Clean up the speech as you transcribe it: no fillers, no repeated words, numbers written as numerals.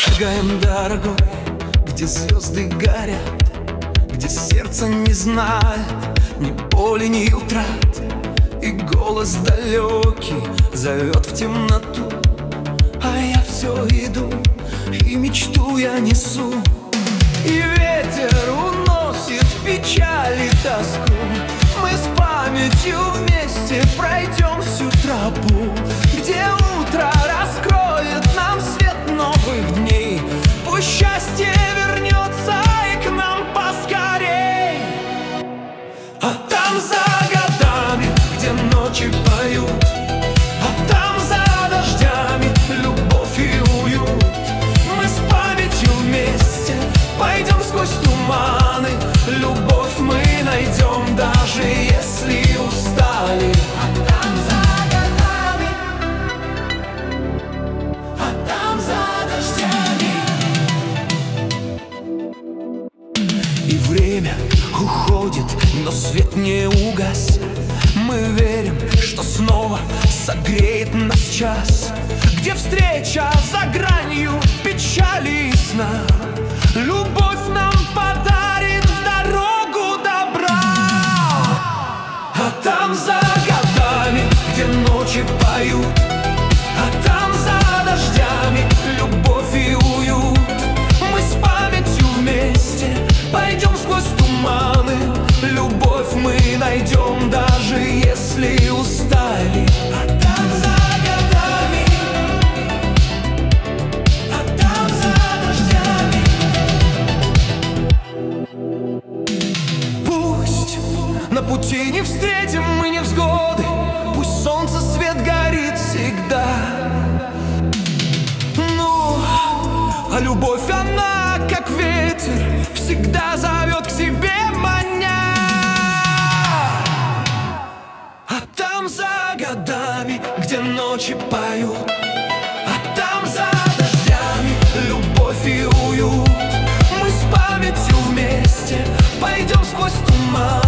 Шагаем дорогой, где звезды горят, где сердце не знает ни боли, ни утрат. И голос далекий зовет в темноту, а я все иду, и мечту я несу. И ветер уносит печаль и тоску. Мы с памятью вместе пройдем всю тропу, где утро раскроет нам свет новых дней. Пусть счастье вернется и к нам поскорей. А там за годами, где ночи поют, а там за дождями любовь и уют. Мы с памятью вместе пойдем сквозь туманы. Любовь мы найдем, даже если устали. А там за годами, а там за дождями. И время уходит, но свет не угас. Мы верим, что снова согреет нас час, где встреча за гранью печали и сна. Любовь нам подарит в дорогу добра. А там за годами, где ночи поют, а там за дождями любовь и уют. Мы с памятью вместе пойдем сквозь туманы. Любовь мы найдем, даже если устали. А там за годами, а там за дождями. Пусть на пути не встретим мы невзгоды, пусть солнце свет горит всегда. Ну, а любовь она, как ветер, всегда зовет к себе маня. А там за годами, где ночи поют, а там за дождями любовь и уют. Мы с памятью вместе пойдем сквозь туман.